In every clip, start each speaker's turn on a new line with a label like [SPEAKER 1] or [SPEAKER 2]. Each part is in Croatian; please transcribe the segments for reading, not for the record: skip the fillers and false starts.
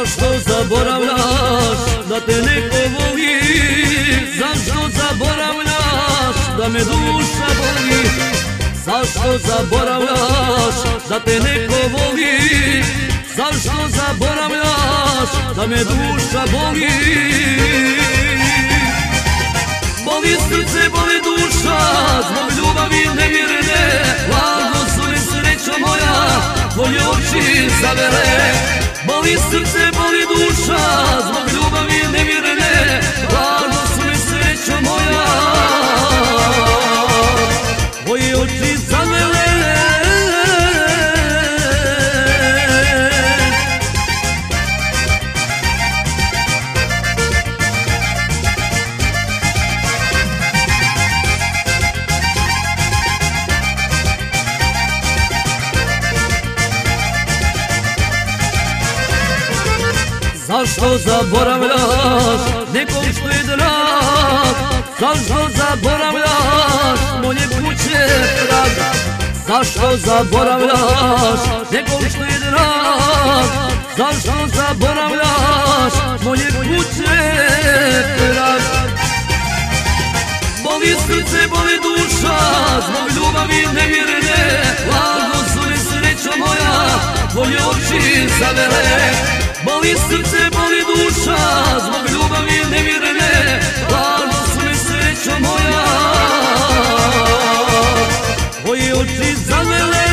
[SPEAKER 1] Zašto zaboravljaš da te neko voli? Zašto zaboravljaš da me duša boli? Zašto zaboravljaš da te neko voli? Zašto zaboravljaš da me duša boli? Boli srce, boli duša, zbog ljubavi nevjerne. Lažno su nesreća moja, tvoje oči zavere. Boli srce, boli duša, zbog ljubavi nevjerne. Lažno su nesreća moja, tvoje oči zavere. Zašto zaboravljaš nekog što je drag? Zašto zaboravljaš moje kuće prag? Zašto zaboravljaš nekog što je drag? Zašto zaboravljaš moje kuće prag? Boli srce, boli duša, zbog ljubavi nevjerne. Lažno su nesreća moja, tvoje oči zavere. Boli srce, boli duša, zbog ljubavi nevjerne. Lažno su nesreća moja, tvoje oči zavere.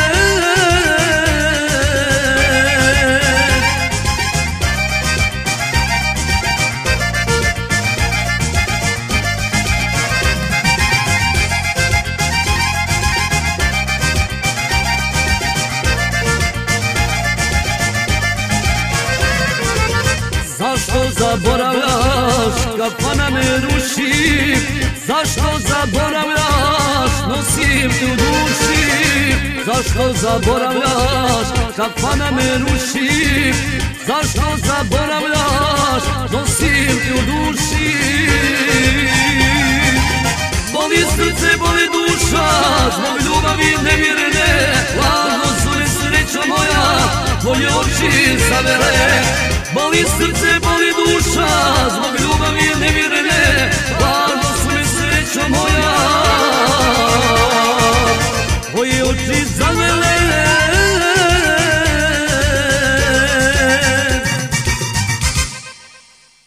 [SPEAKER 1] Zašto zaboravljaš, kafana me ruši? Zašto zaboravljaš, nosim te u duši? Zašto zaboravljaš, kafana me ruši? Zašto zaboravljaš, nosim te u duši? Boli srce, boli duša, zbog ljubavi nevjerne. Lažno su nesreća moja, tvoje oči zavere. Boli srce, boli duša, zbog ljubavi nevjerne. Lažno su nesreća moja, tvoje oči zavere.